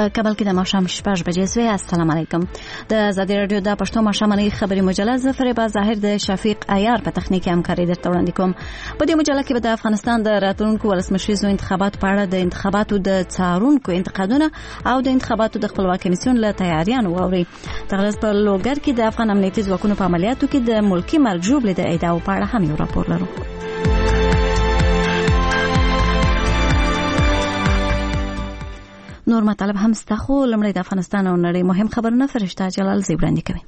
په کابل کې د ماښام 6 بجې سوی. السلام علیکم. د آزادي رادیو د پښتو ماښامنۍ خبري مجله ظفر ظاهر د شفیق عیار په تخنیکی همکاري درته وړاندې کوم. په دې مجله کې به د افغانستان د راتلونکو ولسمشریزو انتخاباتو په اړه د انتخاباتو د څارونکو انتقادونه او د انتخاباتو د خپلواکۍ کمیسیون له تیاریانو واوري. تغلس په لوګر کې د افغان امنیتي ځواکونو په عملیاتو کې د ملکی مرګ ژوبلې د ادعاو په اړه هم یو راپور لرو. نور مطالب هم ستا خو لمړی د افغانستان او نړۍ مهم خبرونه فرشته جلال زی وړاندې کوي.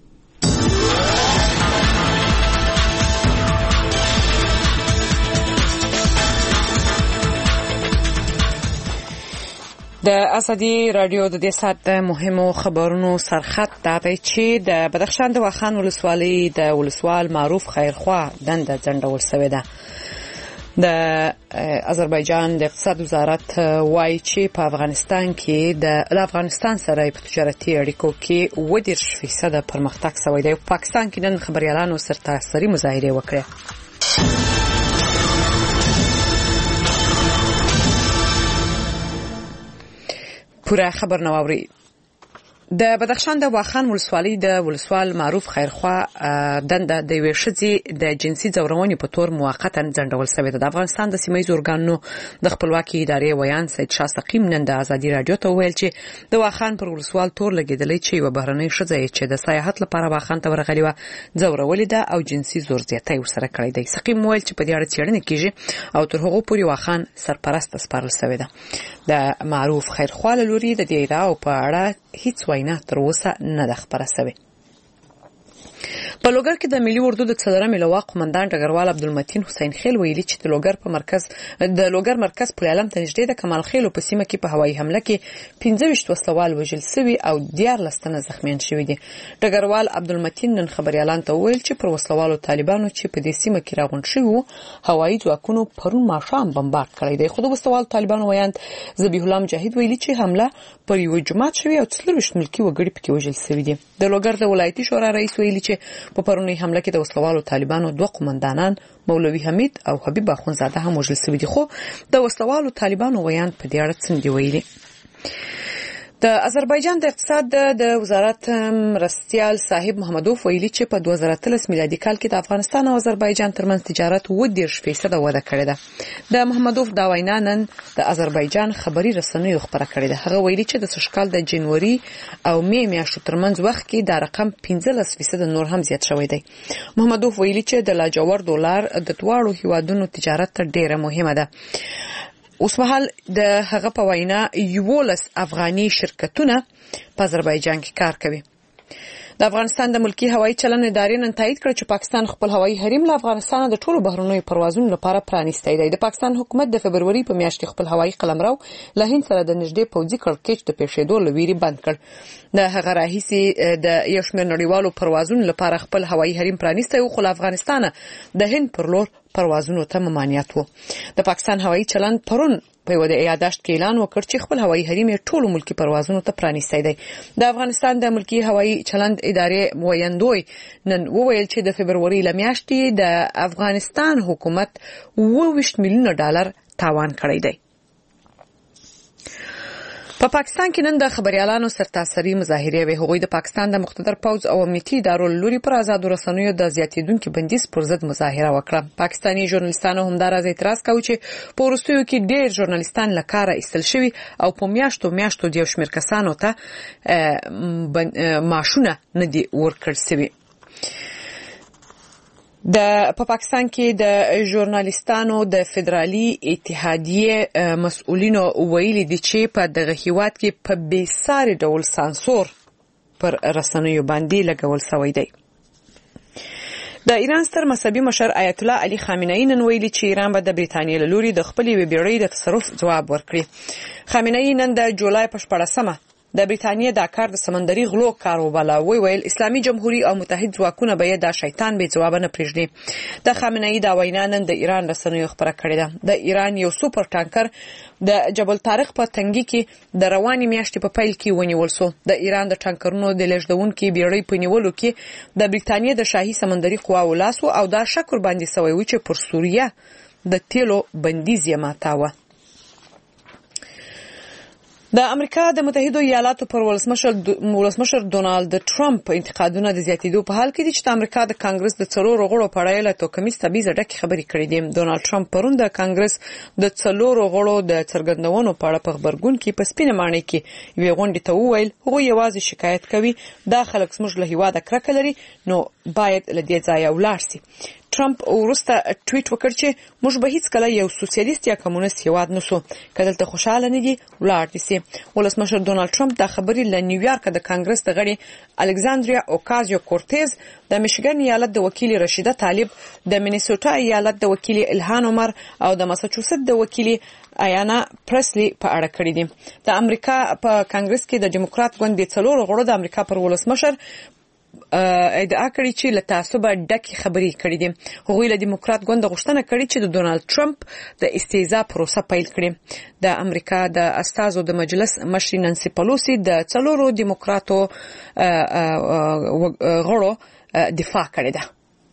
د آزادي رادیو د دې سات د مهمو خبرونو سرخط دا دی چې د بدخشان د واخان ولسوالۍ د ولسوال معروف خیرخوا دنده ځنډول شوې ده. د آذربایجان د اقتصاد وزارت وایي چې په افغانستان کې د افغانستان سره په تجارتي اړیکو کې 10% پرمختګ شوی دی. په پاکستان کې نن خبريالانو سرتاسري مظاهره وکړه. پوره خبر نو اوري. د بدخشان د واخان ولسوالۍ د ولسوال معروف خیرخوا دنده د یوې ښځې د جنسي ځورونې په تور موقتا ځنډول شوې ده. د افغانستان د سیمه‌ییزو ارګانونو د خپلواکۍ ادارې ویان سید شاه سقیم نن د آزادي رادیو ته ویل چې د واخان پر ولسوال تور لګیدلې چې یو بهرنۍ ښځه چې د سیاحت لپاره واخان ته ورغلې و ځورولې ده او جنسي زور زیاتی ورسره کړی دی. سقیم ویل چې په دې اړه څېړنه کیږي او تر هغه پورې واخان سرپرست سپارل شوی ده. د معروف خیرخوا لوري د دې ادعاو په اړه هیڅ وینا تر اوسه نه ده خبره شوې. په لوګر کې د ملي اردو د څلورم لواء قومندان ډګروال عبدالمتین حسین خیل ویلي چې د لوګر مرکز په علم ته نږدې د کمال خیل په سیمه کې په هوایي حمله کې 15 وسلوال وژل شوي او 14 تنه زخمیان شوي دي. ډګروال عبدالمتین نن خبريالان ته ویل چې پر وسلوالو طالبانو چې په دې سیمه کې راغونډ شوي وو هوایي ځواکونو پرون ماښام بمبارد کړی دی. خو د وسلوالو طالبانو ویاند ذبیح الله مجاهد ویلي چې حمله پر یو جماعت شوی او 24 ملکی وګړي پکې وژل شوي دي. د لوګر د ولایتي شورا رئیس ویلي چې په پرونی حمله کې د وسلوالو طالبانو 2 قومندانان مولوي حمید او حبیب اخونزاده هم وژل شوي دي. خو د وسلوالو طالبانو ویان په دې اړه څه دی ویلي. د آذربایجان د اقتصاد د وزارت مرستیال صاحب محمدوف ویلي چې په 2013 میلادي کال کې د افغانستان او آذربایجان ترمنځ تجارت 10% وده کړې ده. د محمدوف دا وینا نن د آذربایجان خبري رسنیو خبره کړې ده. هغه ویلي چې د سشکال د جنوري او می میاشتو ترمنځ وخت کې دا رقم 15% نور هم زیات شوی دی. محمدوف ویلي چې د لاجور ډالر د دواړو هیوادونو تجارت ته ډیره مهمه ده. اوس مهال د هغه په وینا 11 افغاني شرکتونه په آذربایجان کې کار کوي. د افغانستان د ملکی هوایي چلن ادارې نن تایید کړ چې پاکستان خپل هوایي حریم له افغانستان د ټولو بهرنیو پروازونو لپاره پرانیستی دی. د پاکستان حکومت د فبرवरी په میاشت کې خپل هوایي قلمرو له هند سره د نږدې پوځي کړکېچ د پیښېدو لویری بند کړ. د هغه راهیسي د یو شمېر نړیوالو پروازونو لپاره خپل هوایي حریم پرانیستی او خو افغانستان د هند پر لور پروازونو ته ممانعت وو. د پاکستان هوایي چلن پرون په یو د یاداشت کې اعلان وکړ چې خپل هوایي حریم ټولو ملکی پروازونو ته پرانیستی دی. د افغانستان د ملکی هوایي چلند ادارې ویاندوی نن وویل چې د فبرवरी لمیاشتې د افغانستان حکومت 20 میلیون ډالر تاوان کړی دی. په پاکستان کې نن د خبريالانو سرتاسري مظاهره وی. هغوی د پاکستان د مقتدر پوځ او امنیتي ادارو لوري پر آزادو رسنیو د زیاتیدونکو بندیز پر ضد مظاهره وکړه. پاکستاني ژورنالیستانو همدارس اعتراض کاوه چې په وروستیو کې ډېر ژورنالیستان له کاره ایستل شوي او په میاشتو د یو شمېر کسانو ته معاشونه نه دي ورکړل شوي. په پاکستان کې د ژورنالیستانو د فدرالي اتحادیه مسؤلینو ویلي دي چې په دغه هیواد کې په بیساري ډول سانسور پر رسنیو باندې لګول شوی دی. د ایران ستر مذهبي مشر آیت الله علي خامنه‌ای نن ویلي چې ایران به د بریتانیا له لوري د خپلې بیړۍ د تصرف جواب ورکړي. خامنه‌ای نن د جولای په 14مه د بریتانیا د کار د سمندري غلو کار وباله. ویل اسلامي جمهوریت او متحد ځواکونه به د شیطان به جواب نه پرېږدي. د خامنه‌ای دا وینا نن د ایران رسنیو خبره کړې ده. د ایران یو سوپر ټانکر د جبل طارق په تنګي کې د رواني میاشتې په پیل کې ونیول شو. د ایران د ټانکرونو د لېږدونکو بیړۍ په نیولو کې د بریتانیا د شاهي سمندري قواو لاس او دا شکر باندې سوی و چې پر سوریه د تیلو بندیز یې ماتاوه. د امریکا د متحده ایالاتو پر ولسمشر ډونالد ټرمپ انتقادونه د زیاتیدو په حال کې دي چې د امریکا د کانګرس د څلورو غړو په اړه له توکمیز تبعیض ډکې خبرې کړې دي. ډونالد ټرمپ پرون د کانګرس د څلورو غړو د څرګندونو په اړه په خبرګون کې په سپینه معنی کې یوې غونډې ته وویل هغه یوازې شکایت کوي دا خلک زموږ له هیواده کرکه لري نو باید له دې ځایه ولاړ شي. ټرمپ ورسته ټویټ وکړ چې موږ به هیڅ کله یو سوسیالیست یا کمونیست هیواد نشو کله ته خوشاله نه دي ولاړ دي. ولسمشر ډونالد ټرمپ د خبرې له نیویارک د کانګرس د غړي الکساندریا اوکازیو کورتیز د میشیګن ایالت د وکیل رشیده طالب د مینیسوټا ایالت د وکیل الهان عمر او د ماساچوست د وکیل ایانا پرسلی په اړه کړی دي. د امریکا په کانګرس کې د دیموکرات ګوند د څلورو غړو د امریکا پر ولسمشر ادعا کړې چې له تعصب ډکې خبرې کړې دي. هغوی له دیموکرات ګوند غوښتنه کړې چې د ډونالد ټرمپ د استهزاء پروسه پیل کړي. د امریکا د استازو د مجلس مشر نانسي پلوسی د څلورو دیموکراتو غړو دفاع کړې ده.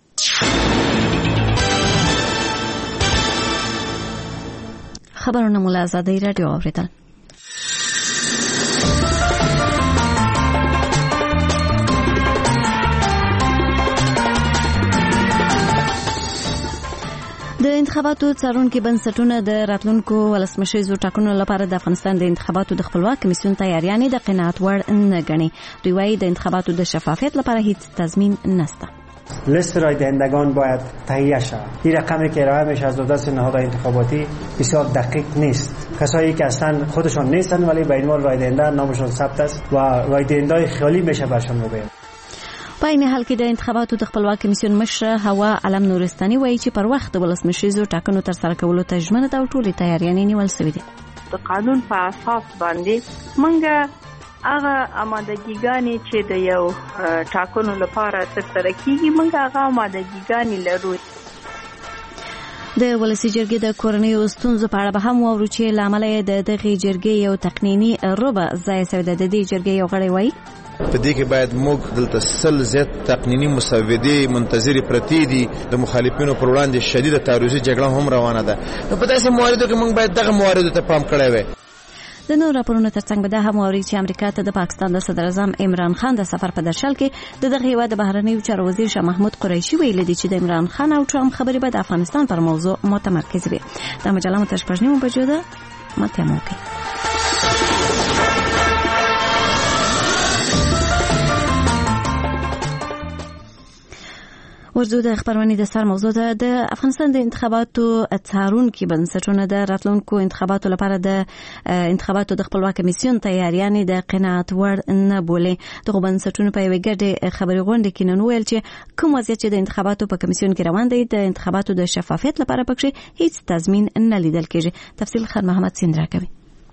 خبرونه مولا آزادی رادیو اوریدل. د انتخاباتو څارونکو بنسټونه د راتلونکو ولسمشریزو ټاکنو لپاره د افغانستان د انتخاباتو د خپلواک کمیسیون تیاریانې د قناعت وړ نه ګڼي. دوی وايي د انتخاباتو د شفافیت لپاره هیڅ تضمین نشته. لیست رای دهندگان باید تهیه شود. این رقمی که ارائه میشه از دست نهادهای انتخاباتی بسیار دقیق نیست. کسایی که اصلا خودشون نیستن ولی به عنوان رای دهنده نامشون ثبت است و رای دهنده خیالی میشه برشون مبین. په این حال کې د انتخاباتو د خپلواک کمیسیون مشر هوا علم نورستاني وایي چې پر وخت د ولسمشریزو ټاکنو تر سره کولو ته ژمنه ده او ټولې تیاریانې نیول شوې دي. د قانون په اساس باندې موږ هغه آمادګیګانې چې د یو ټاکنو لپاره تر سره کیږي موږ هغه آمادګیګانې لرو. د ولسی جرګې د کورنیو ستونزو په اړه به هم واورو چې لامل یې د دغه جرګې یو تقنینی ربع ځای شوی د دې جرګې یو غړی وایي په دې کې باید موږ دلته سل زیات تقنینی مسودې منتظرې پرتې دي. د مخالفینو پر وړاندې شدیده تعرضي جګړه هم روانه ده. نو په داسې مواردو کې موږ باید دغه مواردو ته پام کړی وای. د نور راپورونو ترڅنګ به دا هم واوري چې امریکا ته د پاکستان د صدر اعظم عمران خان د سفر په درشل کې د دغه هیواد د بهرنیو چارو وزیر شاه محمود قریشي ویلي دي چې د عمران خان او ټرمپ خبرې به د افغانستان پر موضوع متمرکز وي. دا مجله متشپژنی بجو ده متموکي. ورځو د خبرونه د سر موضوع ده. د افغانستان د انتخاباتو څارونکو بنسټونه د راتلونکو انتخاباتو لپاره د انتخاباتو د خپلواک کمیسیون تیاریانې د قناعت وړ نه بولي. دغه بنسټونه په یوه ګډه خبري غونډه کې نن ویل چې کوم وضعیت چې د انتخاباتو په کمیسیون کې روان دی د انتخاباتو د شفافیت لپاره پکې هیڅ تضمین نه لیدل کېږي. تفصیل خان محمد سیندرا کوي.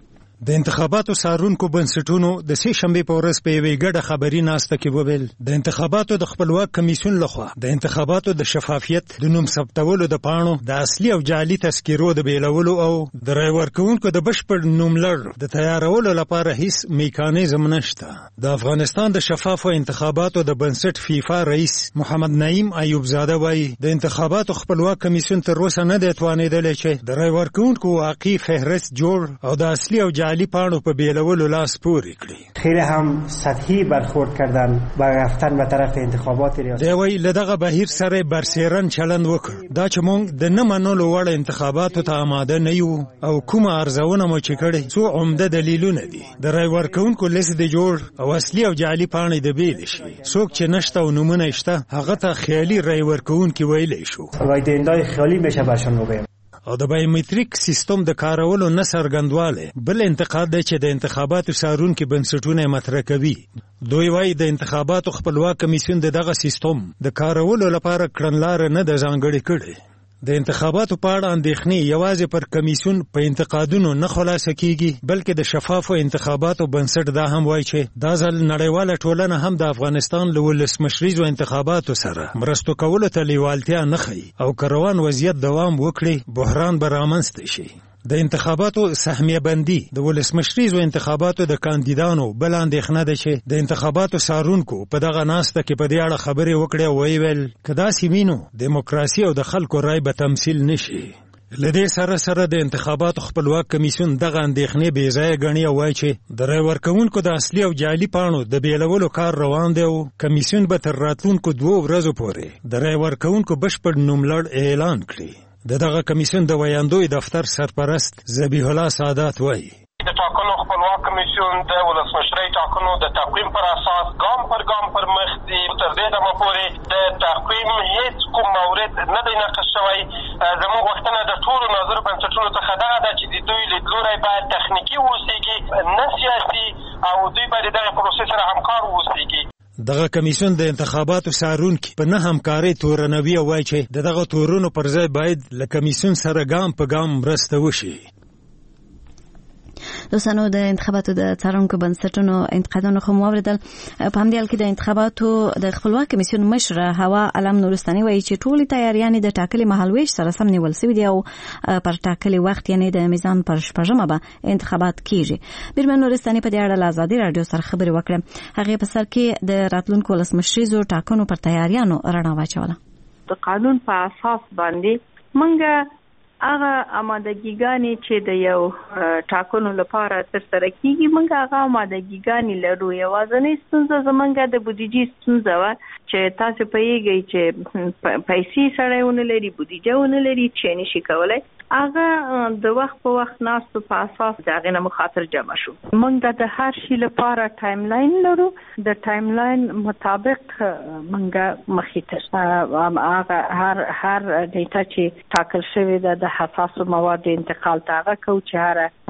د انتخاباتو څارونکو بنسټونو د سې شنبې په ورځ په یوه ګډه خبري ناسته کې وویل د انتخاباتو د خپلواک کمیسیون لخوا د انتخاباتو د شفافیت د نوم ثبتولو د پاڼو د اصلي او جعلي تذکیرو د بیلولو او د رای ورکوونکو د بشپړ نوملړ د تیارولو لپاره هیڅ میکانیزم نشته. د افغانستان د شفافو انتخاباتو د بنسټ فیفا رئیس محمد نعیم ایوب زاده وایي د انتخاباتو خپلواک کمیسیون تر اوسه نه دی توانېدلی چې د رای ورکوونکو واقعي فهرست جوړ او د اصلي او علی پانو په بیلولو لاس پورې کړی. خیلی هم سطحی برخورد کردن و رفتن به طرف انتخابات ریاست. دی وی لدغه بهیر سره برسیرن چلند وکړ. دا چې مونږ د نه منلو وړ انتخاباتو ته آماده نه یو او کومه ارزونه مو چې کړې څو عمده دلیلونه دي. د رای ورکوونکو لیست د جوړ او اصلي او جعلي پاڼې د بیل شي. څوک چې نشته او نمونه شته هغه ته خیالي رای ورکوونکي ویلی شو. رای دهنده‌های خیالي میشه برشون مبین. او د بایومټریک سیستم د کارولو نه څرګندواله بل انتقاد دی چې د انتخاباتو څارونکو بنسټونه مطرح کوي. دوی وايي د انتخاباتو خپلواک کمیسیون دغه سیستم د کارولو لپاره کړنلار نه د ځانګړي کړي. د انتخاباتو په اړه اندېښنې یوازې پر کمیسیون په انتقادونو نه خلاصه کیږي بلکې د شفافو انتخاباتو بنسټ دا هم وایي چې دا ځل نړیواله ټولنه هم د افغانستان له ولسمشریزو انتخاباتو سره مرستو کولو ته لیوالتیا نه ښیي او که روان وضعیت دوام وکړي بحران به رامنځته شي. د انتخاباتو سهمیه بندي د ولسمشریزو انتخاباتو د کاندیدانو بل اندېښنه ده چې د انتخاباتو څارونکو په دغه ناسته کې په دې اړه خبرې وکړې او ویل که داسې وي نو دیموکراسي او د خلکو رای به تمثیل نشي. لدې سره د انتخاباتو خپلواک کمیسیون دغه اندېښنې بې ځایه ګڼي او وایي چې د رای ورکوونکو د اصلي او جعلي پاڼو د بیلولو کار روان دی او کمیسیون به تر راتلونکو 2 ورځو پورې د رای ورکوونکو بشپړ نوملړ اعلان کړي. دغه کمیسیون د ویاندوی دفتر سرپرست ذبیح الله سعادت وایي د ټاکنو خپلواک کمیسیون د ولسمشرۍ ټاکنو د تقویم پر اساس ګام پر ګام پر مخ دی. تر دې دمه پورې د تقویم هیڅ کوم مورد نه دی نقض شوی. زموږ غوښتنه د ټولو ناظرو بنسټونو څخه دغه ده چې د دوی لیدلوری باید تخنیکي واوسېږي نه سیاسي او دوی باید دغه پروسې سره همکار واوسېږي. دغه کمیسیون د انتخاباتو څارونکي په نه همکارۍ تورنوي او وایي چې دغه تورونو پر ځای باید له کمیسیون سره ګام په ګام مرسته وشي. دوستانو د انتخاباتو د څارونکو بنسټونو انتقادونه خو موریدل. په همدې حال کې د انتخاباتو د خپلواک کمیسیون مشر هوا علم نورستاني وایي چې ټولې تیاریانې د ټاکلي مهالویش سره سم نیول شوي دي او پر ټاکلي وخت یعنې د میزان پر 6مه به انتخابات کیږي. میرمن نورستاني په دې اړه له ازادي راډیو سره خبرې وکړې. هغې په سر کې د راتلونکو ولسمشریزو ټاکنو پر تیاریانو رڼا واچوله. د قانون په اساس باندې منګه هغه آمادګیګانې چې د یو ټاکنو لپاره ترسره کیږي موږ هغه آمادګیګانې لرو. یوازینۍ ستونزه زموږ د بودیجې ستونزه وه چې تاسو پوهیږئ چې پیسې سړی ونه لري، بودیجه ونه لري چې نشي کولای. هغه د وخت په وخت ناستو په اساس د هغې نه مخاطر جمع شو. موږ د هر شي لپاره ټایم لاین لرو. د ټایم لاین مطابق موږ مخې ته هر نیټه چې ټاکل شوې ده د حساسو موادو انتقال ته هغه کوو چې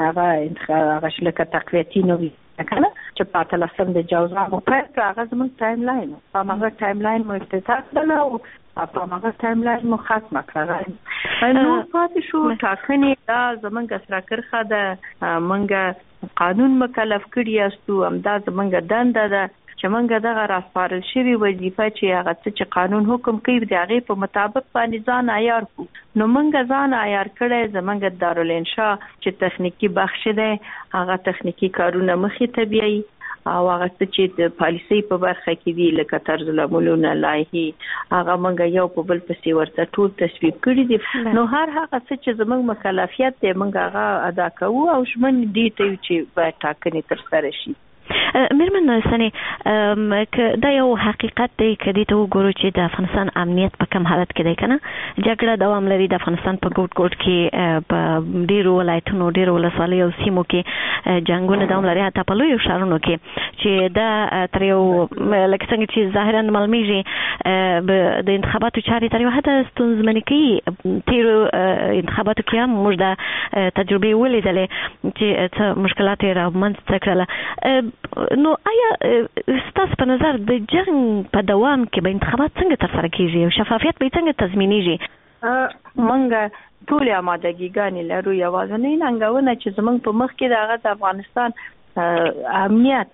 هغه لکه تقویتي نه وي کنه چې په 18 د جوزا مو پیل کړ. هغه زموږ ټایم لاین په هغه ټایم لاین مو افتتاح کړل او په هغه ټایم لاین مو ختمه کړل. نو پاتې شو ټاکنې دا زموږ سره کرخه ده. موږ قانون مکلف کړی یاستو، همدا زموږ دنده ده چې موږ دغه راسپارل شوی وظیفه چې هغه چې قانون حکم کوي د هغې په مطابق باندې ځان عیار کړو. نو موږ ځان عیار کړی. زموږ دارالانشا چې تخنیکي بخش دی هغه تخنیکي کارونه مخې ته بیایي او هغه چې د پالیسۍ په برخه کې دي لکه طرز العملونه لایحې هغه موږ یو په بل پسې ورته ټول تصویب کړي دي. نو هر هغه څه چې زموږ مکلفیت دی موږ هغه ادا کوو او ژمن دي ته چې باید ټاکنې ترسره شي. میرمن نورستاني دا یو حقیقت دی که دې ته وګورو چې د افغانستان امنیت په کم حالت کې دی کنه. جګړه دوام لري د افغانستان په ګوټ ګوټ کې په ډیرو ولایتونو ډیرو ولسوالیو او سیمو کې جنګونه دوام لري، حتی په لویو ښارونو کې چې دا تر یو لکه څنګه چې ظاهرا معلومیږي د انتخاباتو چارې تر یو حده ستونزمنې کوي. تیرو انتخاباتو کې هم موږ د تجربې ولیدلې چې څه مشکلات یې رامنځته کړل. نو آیا ستاسو په نظر د جنگ په دوام کې به انتخابات څنګه ترسره کیږي او شفافیت به څنګه تضمینیږي؟ موږ ټول آمادګیګانې لرو. یوازینۍ ننګونه چې زموږ په مخ کې د هغه د افغانستان امنیت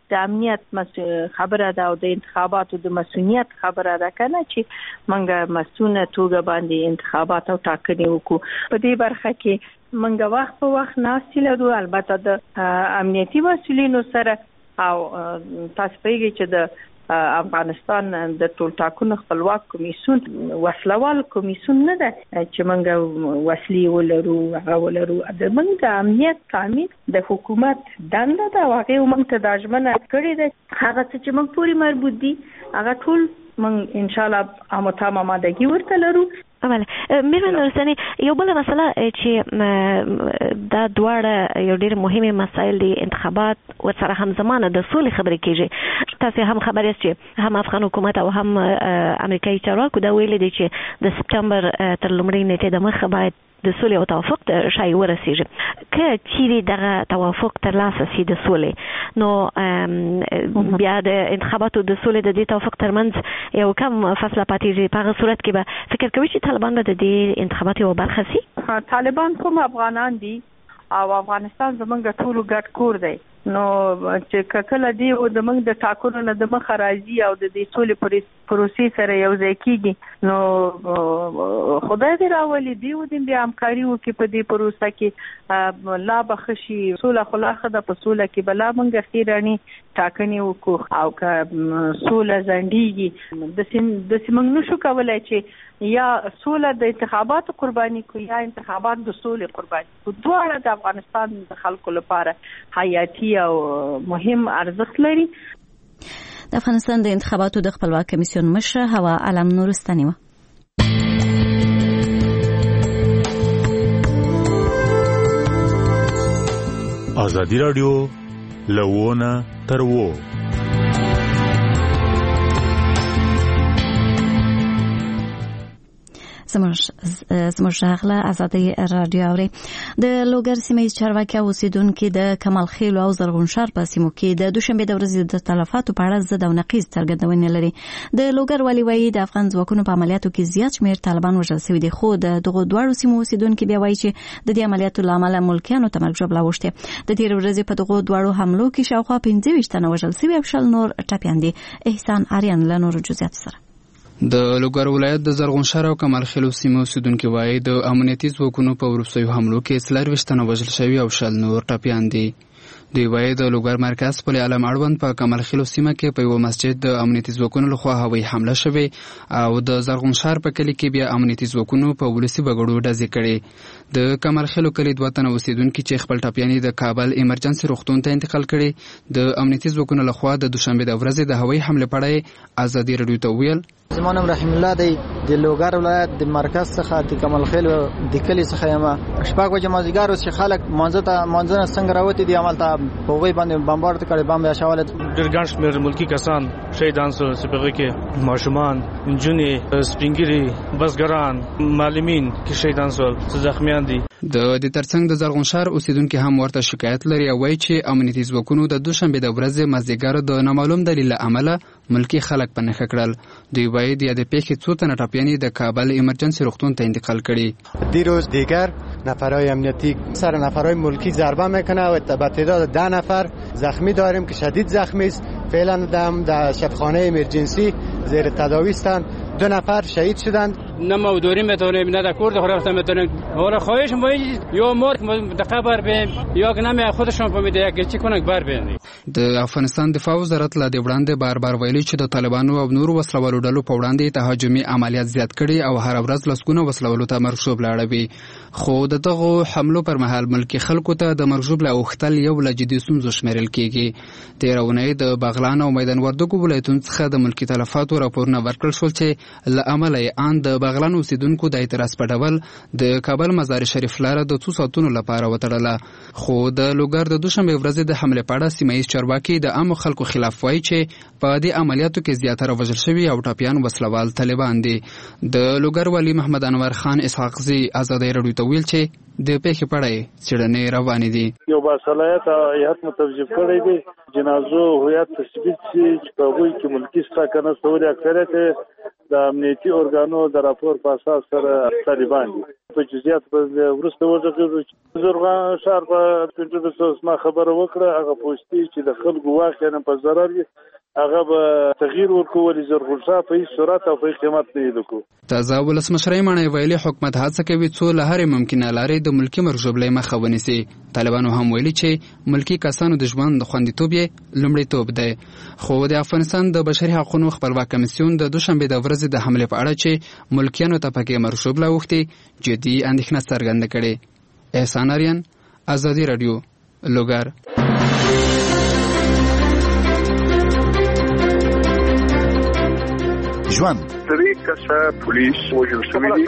خبره ده او د انتخاباتو د مسؤلیت خبره ده کنه چې موږ مسؤونه توګه باندې انتخابات او ټاکنې وکړو. په دې برخه کې موږ وخت په وخت ناستې لرو، البته د امنیتي مسؤلینو سره. او تاسو پوهیږئ چې د افغانستان د ټول ټاکنو خپلواک کمیسیون وسلوال کمیسیون نه ده چې موږ وسلې ولرو هغه ولرو. د موږ د امنیت تامین د حکومت دنده ده او هغه موږ ته د ژمنه کړې ده. هغه چې موږ پوری مربوط دي هغه ټول موږ ان شاء الله آمادګي ورته لرو. بله میرمن نورستاني یو بل مسله چې دا دواړه یو ډېر مهمه مسایل دي، انتخابات ورسره همزمانه د سولې خبرې کیږي. تاسو هم خبر یاست چې هم افغان حکومت او هم امریکایي چارواکو دا ویلي دي چې د سپټمبر تر لومړۍ نیټې د مخه باید د سولې او توافق ته شای ورسیږي. که چیرې دغه توافق ترلاسه شي د سولې نو بیا د انتخاباتو د سولې د دې توافق ترمنځ یو کم فاصله پاتېږي. په هغه صورت کې به فکر کوي چې طالبان به د دې انتخاباتو یوه برخه شي؟ طالبان کوم افغانان دي او افغانستان زموږ ټولو ګډ کور دی. نو چې کله دی و د موږ د ټاکنو نه د مخ راځي او د دې ټول پروسې سره یو ځای کیږي نو خدای دې راولي دی و دې بیا همکاري وکړي په دې پروسه کې لا بخشي سوله خلاصه د پسوله کې بلا موږ خیرانی ټاکنې وکړو او که سوله ځنډيږي د سیمنګ نشو کولای چې یا سوله د انتخاباتو قرباني کو یا انتخابات د سولې قرباني کو دواړه د افغانستان د خلکو لپاره حیاتي او مهم ارزښت لري. د افغانستان د انتخاباتو د خپلواک کمیسیون مشر هوا علم نورستاني و. ازادي رادیو لوونه تروو زموږ غلا ازادي رادیو اوري د لوګر سیمې چارواکي اوسیدونکو د کمال خیل او زرغون شهر په سیمو کې د دوشنبه د ورځې د تلفاتو په اړه زده او نقیض څرګندونه لري. د لوګر والي وایي د افغان ځواکونو په عملیاتو کې زیات شمېر طالبان وژل شوي دي، خو د دغه دوه سیمو اوسیدونکو بیا وایي چې د دې عملیاتو لامل ملکیانو ته مرګ ژوبله وشته. د تیر ورځې په دغه دوه حملو کې شاوخوا 25 تنه وژل شوي او شل نور ټپيان دي. احسان آریان له نورو جزئیات سره. د لوګر ولایت د زرغون شهر او کمال خیل سیمو اوسیدونکو وایي د امنیتي ځواکونو په وروستیو حملو کې 24 تنه وژل شوي او شل نور ټپيان دي. دوی وایي د لوګر مرکز په علم اړوند په کمال خیل سیمه کې په یو مسجد د امنیتي ځواکونو لخوا هوایي حمله شوه او د زرغون شهر په کلی کې بیا امنیتي ځواکونو په ولسی بغړو ډزې کړې. د کمال خیل کلی دوه تنه اوسیدونکو چې خپل ټپيان د کابل ایمرجنسي روغتون ته انتقال کړي د امنیتي ځواکونو لخوا د دوشنبه د ورځې د هوایي حمله په اړه ازادي رادیو ته ویل. زمانم رحیم الله دی د لوګر ولایت د مرکز څخه د کمال خیل د کلی څخه یم. شپږ بجې مازیګر اوس خلک منځنه څنګه راوتی دي عمل ته په وی باندې بمبارد کړي بم یا شواله ډېر ګڼ شمېر ملکی کسان شهیدان شول چې په کې ماشومان نجونې سپینګری بزګران معلمین کې شهیدان شول چې زخمیان دي. د دې ترڅنګ د زرغون شهر اوسیدونکو هم ورته شکایت لري او وایي چې امنیتي ځواکونو د دوشنبه د ورځې مازیګر د نامعلوم دلیل عمله ملکی خلک په نښه کړل. دوی وایي د پیښې څو تنه ټپيان د کابل ایمرجنسي روغتون ته انتقال کړي. دیروز دیگر نفرای امنیتی سر نفرای ملکی ضربه میکنه و به تعداد 10 نفر زخمی داریم که شدید زخمی است. فعلا در شفاخانه ایمرجنسی زیر تداوی هستند. 2 نفر شهید شدند. نه ما دوریم میتونیم نه در کورد خورفتم میتونیم. حالا خواهش ما یا مرد متقبر بیم یا که نمی خودشون فهمیده یک چی کنه بر بیم. د افغانستان دفاع وزارت له دې وړاندې بار ویلي چې د طالبانو او نورو وسلوالو ډلو په وړاندې تهاجمي عملیات زیات کړي او هر ورځ لسګونه وسلوالو ته مرشوب لاړوي. خو د دغه حملو پر مهال ملکی خلکو ته د مرشوب له اوختل یو له جدي ستونزو شمیرل کیږي. تیرونه د بغلان او میدان وردګو ولایتونو څخه د ملکی تلفاتو راپورونه ورکړل شول چې له عمله ان د بغلان اوسیدونکو د اعتراض په ډول د کابل مزار شریف لاره د 2 ساعتونو لپاره وتړله. خو د لوګر د دوشنبه ورځې د حمله په اړه سیمایي چارواکي د عامو خلکو خلاف وایي چې په دې عملیاتو کې زیاتره وژل شوي او ټپيان وسلوال طالبان دي. د لوګر والی محمد انور خان اسحاق زی ازادي رادیو ته ویل چې د پیښې په اړه څېړنې روانې دي. یو باصلاحیت هیئت متوجه کړی دی جنازو هویت تثبیت شي چې په هغوی کې ملکي ساکنه سوري اکثریت د امنیتي ارګانو د راپور په اساس سره طالبان دي. په جزئیات په ورسته وځي زرغون شهر په پنځه ما خبره وکړه هغه پوسټي چې د خلکو واقعا په ضرر هغه به تغییر ورکول زرغون شهر په هیڅ صورت او په قیمت نه لیدو. تازه ولسمشر معنی ویلي حکومت هڅه کوي څو له هر ممکنه لارې د ملکی مرجوبلې مخه ونیسي. طالبانو هم ویلي چې ملکی کسانو د ژوند خوندیتوب یې لومړیتوب دی. خو د افغانستان د بشري حقوقو خپلواک کمیسیون د دوشنبه د ورځې د حمله په اړه چې ملکیانو ته پکې مرجوبله وختي جدي اندېښنه څرګنده کړې. احسان آریان ازادي رادیو لوګر. ژوند پولیس وجل شوی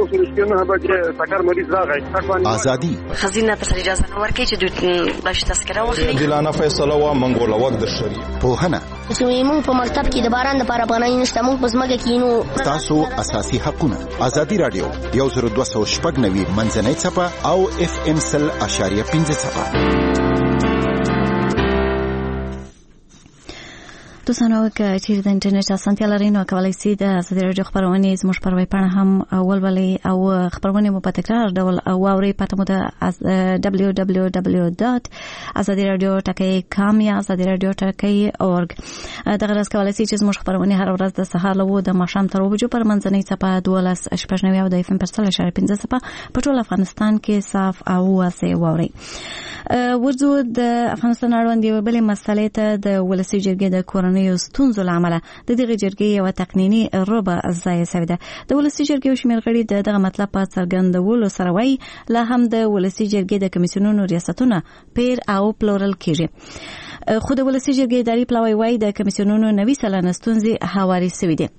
ازادي خزینه پر اجازه نه ورکړي چې دوی باش تذکره واخلي. دلانه فیصله وا منګوله وخت د شری په هنه چې موږ په مکتب کې د باران د لپاره بنای نشته موږ په ځمکه کې نو تاسو اساسي حقونه. ازادي رادیو 102.9 منځنۍ صفه او FM 100.5 صفه. دوستانو که چیرې د انټرنیټ اسانتیا لرئ نو کولی شئ د ازادي راډیو خپرونې زموږ په ویب پاڼه هم ولولئ او خپرونې مو په تکرار ډول واورئ. پته مو د www.azadiradio.com یا azadiradio.org. دغه راز کولی شئ چې زموږ خپرونې هر ورځ د سهار له 9 د ماښام تر 2 بجو پر منځنۍ څپه 12.9 او د FM پر 100.5 څپه په ټول افغانستان کې صاف او واسع واورئ. ورځو د افغانستان اړوند یو بلې مسلې ته د ولسي جرګې د کورنیو ستونزو له امله د دغه جرګې یو تقنیني ربع ضایع شوې ده. د ولسي جرګې یو شمېر غړي دغه مطلب په څرګندولو سره وایي لا هم د ولسي جرګې د کمیسیونونو ریاستونه پیر او پلورل کیږي. خو د ولسي جرګې اداري پلاوی وایي د کمیسیونونو 90 سلنه ستونزې هواري شوې دي.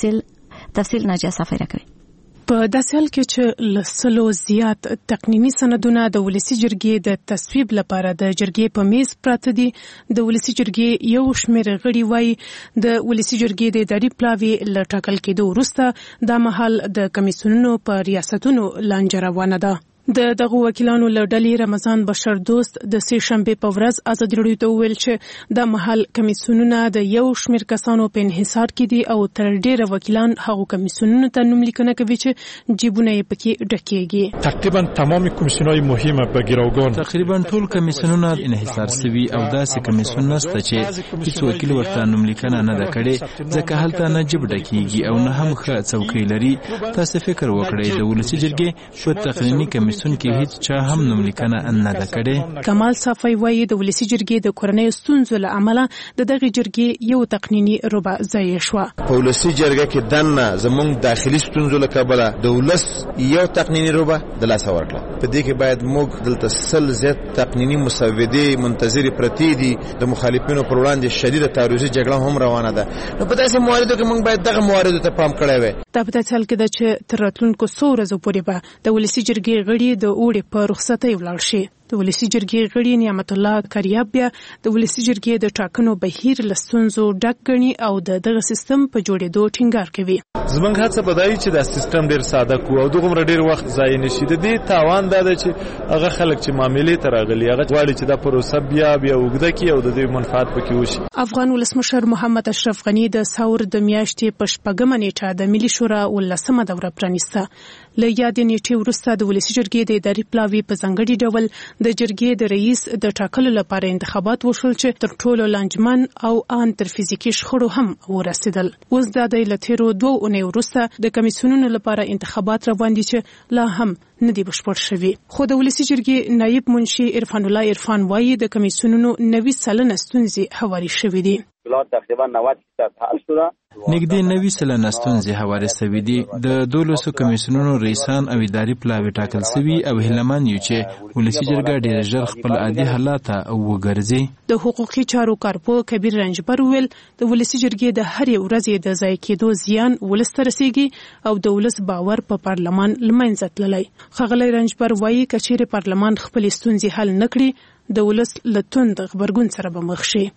تفصیل ناجیه صافی راکوي. په داسې حال کې چې لسلو زیات تقنیني سندونه د ولسي جرګې د تصویب لپاره د جرګې په میز پراته دي. د ولسي جرګې یو شمېر غړي وایي د ولسي جرګې د اداري پلاوي له ټاکل کېدو وروسته دا مهال د کمیسیونونو په ریاستونو لانجه روانه ده. دغه وکیلانو له ډلې رمضان بشر دوست د سې شنبې په ورځ ازادي راډیو ته وویل چې د محل کمیسیونونه د یو شمېر کسانو په انحصار کې دي او تر ډېره وکیلان هغو کمیسیونونو ته نوملیکنه کوي چې جیبونه یې پکې ډکېږي. تقریبا تمام کمیسیونهای مهمه به ګروګان تقریبا ټول کمیسیونونه انحصار شوي او داسې کمیسیون نشته چې هیڅ وکیل ورته نوملیکنه نه ده کړې ځکه هلته نه جیب ډکېږي او نه هم ښه څوکۍ لري. تاسو فکر وکړئ د ولسي جرګې په تقنیني کمیسیون کې هیڅ چا هم نوملیکنه نه ده کړې. کمال صافی وایي د ولسي جرګې د کورنیو ستونزو له امله د دغه جرګې یو تقنیني ربع ضایع شوه. په ولسي جرګه کې دنه زموږ داخلي ستونزو له کبله د ولس یو تقنیني ربع د لاسه ورکړه. په دې کې باید موږ دلته سل زیات تقنیني مسودې منتظرې پرتې دي. د مخالفینو پر وړاندې شدیده تعرضي جګړه هم روانه ده. نو په داسې مواردو کې موږ باید دغه مواردو ته پام کړی وای. دا په داسې حال کې ده چې تر راتلونکو څو ورځو پورې به د ولسي جرګې غړي د اوړي په رخصتۍ ولاړ شي. د ولسي جرګې غړي نعمت الله کریاب بیا د ولسي جرګې د ټاکنو بهیر له ستونزو ډک ګڼي او دغه سیستم په جوړېدو ټینګار کوي. زمونږ هڅه به دا وي چې دا سیستم ډېر ساده کړو او دغومره ډېر وخت ضایع نه شي. د دې تاوان دا ده چې هغه خلک چې معاملې ته راغلي هغه غواړي چې دا پروسه بیا اوږده کړي او د دې منفعت پکې وشي. افغان ولسمشر محمد اشرف غني د ثور د میاشتې په 4مه نیټه د ملي شورا 18مه دوره پرانیسته. له یادې نیټې وروسته د ولسي جرګې د اداري پلاوي په ځانګړي ډول د جرګې د رئیس د ټاکلو لپاره انتخابات وشول چې تر ټولو لانجمن او ان تر فزیکي شخړو هم ورسېدل. اوس د له تیرو 2 اونۍ وروسته د کمیسیونونو لپاره انتخابات روان دي چې لا هم نه دی بشپړ شوی. خو د ولسي جرګې نائب منشي عرفان الله عرفان وایي د کمیسیونونو 90 سلنه ستونزې هواري شوې دي. تقریبا 90% حل شوه. نږدې 90 سلنه ستونزې هواري شوې دي. د 12 کمیسیونونو رئیسان او اداري پلاوي ټاکل شوي او هیلمن یو چې ولسي جرګه ډېر ژر خپل عادي حالات وګرځي. د حقوقي چارو کارپو کبیر رنجبر ویل د ولسي جرګې د هر ورځې د ضایع کېدو زیان ولس ته رسیږي او د ولس باور په پارلمان لمنځه تللی. ښاغلی رنجبر وایي که چیرې پارلمان خپل ستونزې حل نکړي د ولس له توند غبرګون سره به مخ شي.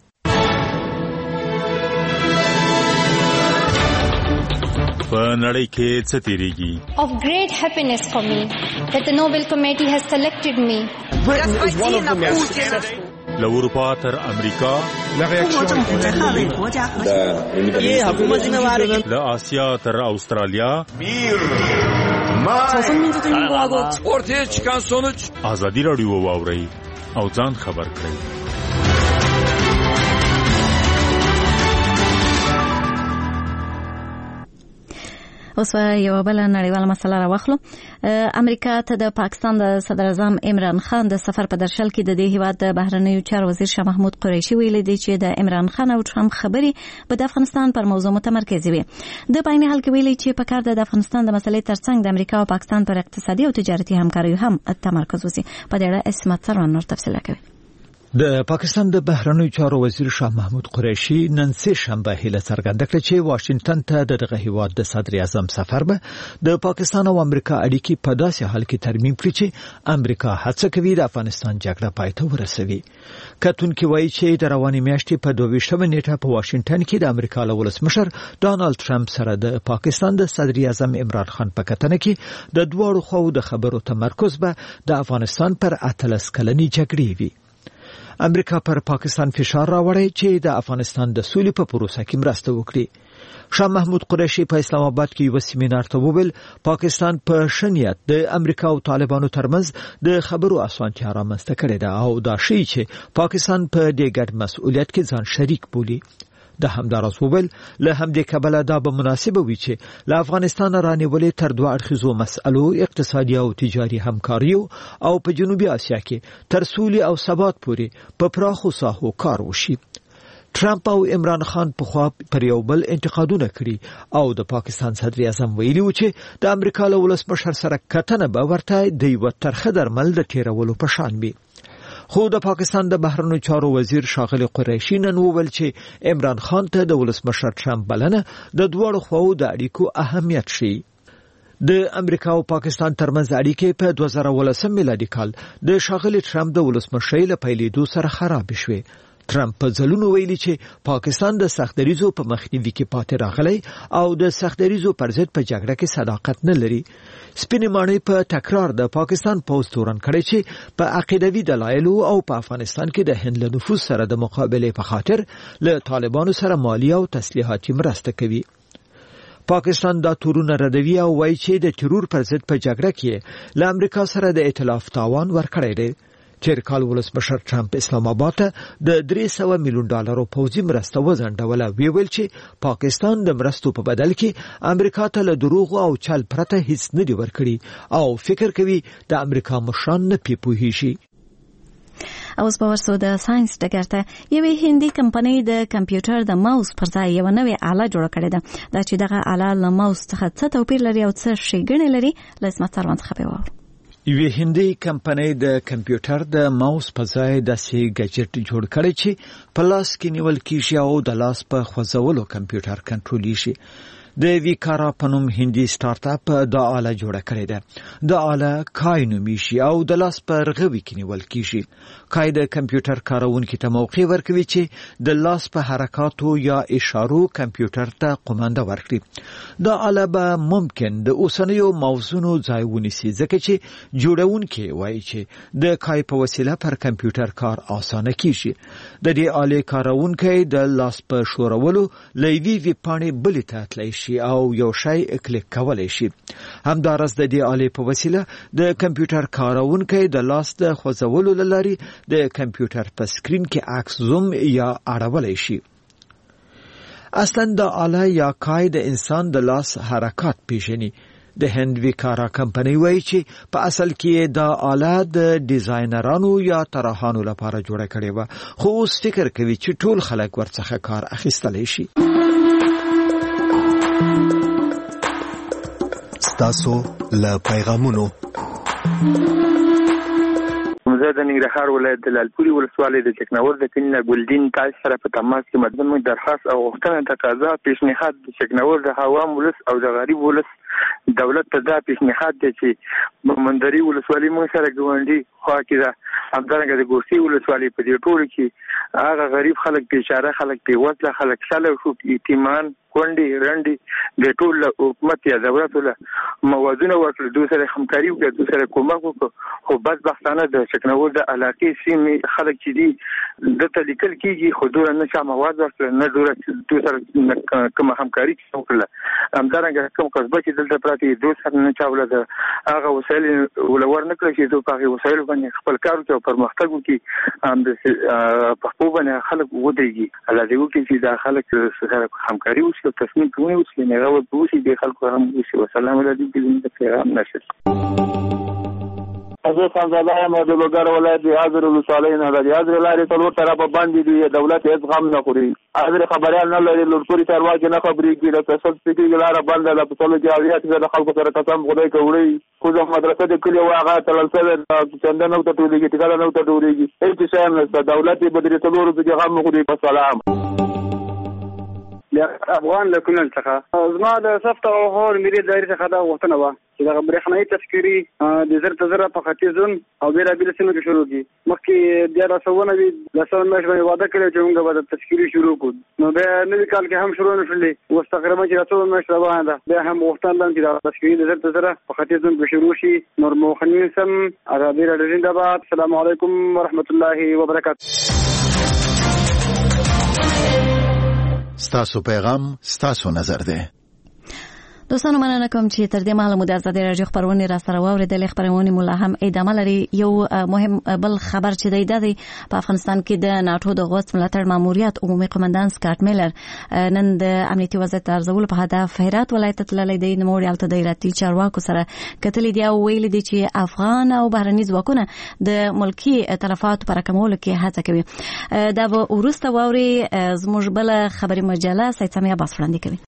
په نړۍ کې څه تیریږي؟ Of great happiness for me that the Nobel Committee has selected me. له اروپا تر امریکا، له آسیا تر استرالیا، ortaya çıkan sonuç ازادي راډیو واورئ او ځان خبر کړئ. اوس یو بل نړیواله مسله راوخلو. امریکا ته د پاکستان د صدر اعظم عمران خان د سفر په درشل کې د دې هیواد د بهرنیو چارو وزیر شاه محمود قریشي ویلي دی چې د عمران خان او ټرمپ خبرې به د افغانستان پر موضوع متمرکز وي. د پایني حال کې ویلي چې په کار د افغانستان د مسلې ترڅنګ د امریکا او پاکستان پر اقتصادي او تجارتي همکارۍ هم تمرکز وشي. په دې اړه اسمت سروان نور تفصیل کوي. د پاکستان د بهرنیو چارو وزیر شاه محمود قریشي نن سه شنبه هیله څرګنده کړه چې واشنگټن ته دغه هیواد د صدر اعظم سفر به د پاکستان او امریکا اړیکې په داسې حال کې ترمیم کړي چې امریکا هڅه کوي د افغانستان جګړه پای ته ورسوي. کتونکي وایي چې د روانې میاشتې په 22مه نیټه په واشنگټن کې د امریکا له ولسمشر ډانلډ ټرمپ سره د پاکستان د صدر اعظم عمران خان په کتنه کې د دوه خواو د خبرو تمرکز به د افغانستان پر 18 کلنې جګړې وي. امریکا پر پاکستان فشار راوړی چې د افغانستان د سولې په پروسه کې مرسته وکړي. شاه محمود قریشي په اسلام آباد کې یو سیمینار ته وویل پاکستان په شنیت د امریکا او طالبانو ترمنځ د خبرو اسانتیا رامنځته کړې ده او دا شی چې پاکستان په دې ګډ مسؤلیت کې ځان شریک بولي. د همدارس وویل له همدې کبله دا به مناسبه وي چې له افغانستان رانیولې تر دوه اړخیزو مسألو اقتصادي او تجاري همکاري او په جنوبي اسیا کې تر سولې او ثبات پورې په پراخو ساحو کار وشي. ټرمپ او عمران خان په خوا پر یو بل انتقادونه کړي او د پاکستان صدر اعظم ویلي و چې د امریکا له ولسمشر سره کتنه به ورته د یو ترخه درمل د تیرولو په شان وي. خو د پاکستان د بهرنیو چارو وزیر ښاغلی قریشي نن وویل چې عمران خان ته د ولسمشر ټرمپ بلنه د دواړو خواو د اړیکو اهمیت ښيي. د امریکا او پاکستان ترمنځ اړیکې په 2019 میلادي کال د ښاغلی ټرمپ د ولسمشۍ له پیلېدو سره خراب شوې. ټرمپ په ځلونو ویلي چې پاکستان د سختدریزو په مخنیوي کې پاتې راغلی او د سختدریزو پر ضد په جګړه کې صداقت نه لري. سپینې ماڼۍ په تکرار د پاکستان پوځ تورن کړی چې په عقیدوي دلایلو او په افغانستان کې د هند له نفوذ سره د مقابلې په خاطر له طالبانو سره مالی او تسلیحاتي مرسته کوي. پاکستان دا تورونه ردوي او وایي چې د ترور پر ضد په جګړه کې له امریکا سره د ائتلاف تاوان ورکړی دی. تیر کال ولسمشر ټرمپ اسلام آباد ته د $300 میلیون پوځي مرسته وځنډوله. ویل چې پاکستان د مرستو په بدل کې امریکا ته له دروغ او چل پرته هیڅ نه دی ورکړي او فکر کوي د امریکا مشران نه پیپوهیږي. اوس به ورسو د ساينس ډګر ته یوې هندي کمپنۍ د کمپیوټر د ماوس پر ځای یو نوې آله جوړه کړې ده. دا چې دغه آله له ماوس څخه څه توپیر لري او څه ښېګڼې لري له اسمت سروان څخه به واورو. یوې هندي کمپنۍ د کمپیوټر د ماوس په ځای داسې ګجټ جوړ کړی چې په لاس کې نیول کیږي او د لاس په خوځولو کمپیوټر کنټرولیږي. د ویکارا په نوم هندي سٹارټ اپ دا آله جوړه کړې ده. د آله کای نومیږي او د لاس په رغوي کې نیول کیږي. کای د کمپیوټر کارونکو ته موقع ورکوي چې د لاس په حرکاتو یا اشارو کمپیوټر ته قومانده ورکړي. دا آله به ممکن د اوسنیو ماوسونو ځای ونیسي ځکه چې جوړونکي وایي چې د کای په وسیله پر کمپیوټر کار اسانه کیږي. د دې آلې کارونکي د لاس په شورولو لوي وی پاڼې بلې ته تللی شي او یو شی کلیک کولای شي. همدارس د دې آلې په وسیله د کمپیوټر کارونکي د لاس د خوځولو لارې د کمپیوټر په سکرین کې عکس زوم یا اړولای شي. اصلا د آله یا کای د انسان د لاس حرکات پیژني. د هند ویکارا کمپنۍ وایي چې په اصل کې دا آله د ډیزاینرانو یا طراحانو لپاره جوړه کړې وه خو اوس فکر کوي چې ټول خلک ورڅخه کار اخیستلی شي. ستاسو له پیغامونو زه د ننګرهار ولایت د لالپوري ولسوالۍ د چکنور د کلینه ګلدین تاج سره په تماس کې مدني درخواست او غوښتنه تقاضا پیشنهاد د چکنور د عوام ولس او د غریب ولس دولت ته دا پیشنهاد دی چې مندري ولسوالۍ موږ سره ګاونډي خوا کې ده. همدارنګه د ګورسي ولسوالۍ په دې ټولو کې هغه غریب خلک بیچاره خلک بېوزله خلک شاله شو یتیمان کونډې رنډې د ټول حکومت یا دولت له موازونه ورکړل دوی سره همکاري وکړه دوی سره کومک وکړو. خو بدبختانه د چکنور د علاقې سیمې خلک چې دي دته لیکل کېږي خو دوی نه چا مواد ورکړل نه دوی سره کومه همکاري وکړله. همدارنګه کوم قصبه چې دلته پراته دوی سره نه چا ولا د هغه وسایل ولور نه کړی چې دوی په هغه وسایل باندې خپل کار وکړي او پرمختګ وکړي. هم د پښتو باندې خلک ودرېږي الله دې وکړي چې دا خلک سره همکاري وکړي او تصمیم کوي چې نه راوړي بوشي د خلکو هم وشي. والسلام علیکم د پیغام نشر زه خانزاده یم د لوګر ولایت د حاضر ولسوالۍ نه د حاضر لارې څلور طرفه باندې دي دولت هیڅ غم نه خوري. حاضر خبريال نه لري لوړپوري چارواکي نه خبرېږي د فیصل سپیکري لاره بنده ده په ټولو کې اویا د خلکو سره قسم خدای کوي. خو زه مدرسه د کلي واغه تلل سره چنده نه ته ټولېږي ټکاله نه ته ټولېږي هیڅ شی نه دولت به درې څلور څخه غم خوري. السلام افغان له کونړ څخه زما د صفت او هور ملي دایره څخه دا غوښتنه وه چې د برېښنايي تذکرې د زر تزره په ختیځون او بیلابیل سیمو کې شروع کی. مخکې بیا رسونه وي لسون مېش باندې وعده کړی چې موږ به د تذکرې شروع کړو. نو بیا نوي کال کې هم شروع نشولې. اوس تقریبا چې رسون مېش روانه ده. بیا هم غوښتل چې د تذکرې د زر تزره په ختیځون کې شروع شي. نور مخنین سم ازادي راډیو زنده‌باد. السلام علیکم ورحمت الله وبرکاته. ستاسو پیغام ستاسو نظر ده. دوستانو مننه کوم چې تر دې مهاله مو د ازادي راډیو خبرونه را سره واوریدل. خبرونه مولا هم ادامه لري. یو مهم بل خبر چې دی د افغانستان کې د ناتو د غوث ملاتړ ماموریت عمومي قومندان سکاټ میلر نن د امنیتي وضعیت ارزول په هدف هرات ولایت تللی دی. نو ریالته د ایراتي چارواکو سره کتلې دی او ویل دي چې افغان او بهرني ځواکونه د ملکی تلفات پر کمولو کې هڅه کوي. دا به ورسته واوري زموږ بل خبري مجله سید سمیه باس وړاندې کوي.